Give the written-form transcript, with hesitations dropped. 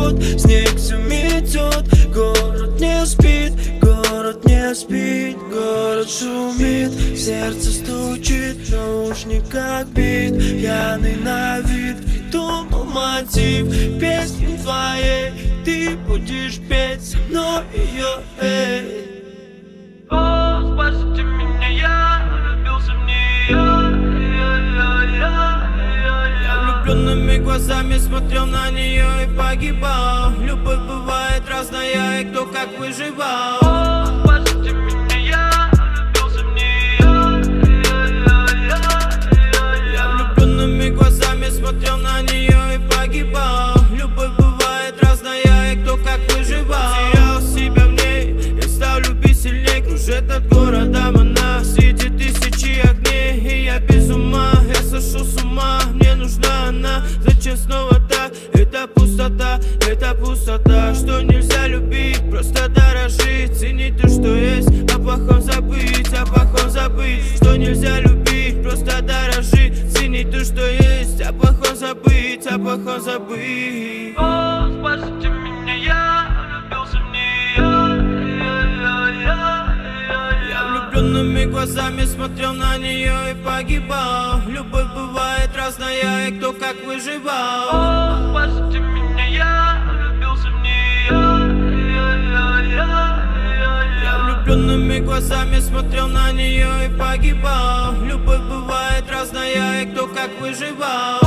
текут, снег все метет. Город не спит, город не спит, город шумит, сердце стучит, в наушниках бит. Пьяный на вид, придумал мотив песни твоей, ты будешь петь со мной ее, эй. О, спасите меня, я влюбился в нее. Я влюбленными глазами смотрел на нее и погибал. Любовь бывает разная, и кто как выживал. О, спасите меня, я влюбился в нее. Я влюбленными глазами смотрел на нее и погибал. Любовь бывает разная, и кто как выживал. Терял себя в ней, я стал любить сильней. Кружит от города она, среди тысячи огней. И я без ума, я сошел с ума. Мне нужна она, зачем снова так? Это пустота, что нельзя любить, просто дорожить. Ценить то, что есть, о плохом забыть, что нельзя любить, просто дорожить. Ценить то, что есть, о плохом забыть, О, спасите меня, я влюбился в нее. Я влюбленными глазами смотрел на нее и погибал. Любовь бывает разная, и кто как выживал. О, спасите меня, я влюбился в нее. Я влюбленными глазами смотрел на нее и погибал. Любовь бывает разная, и кто как выживал.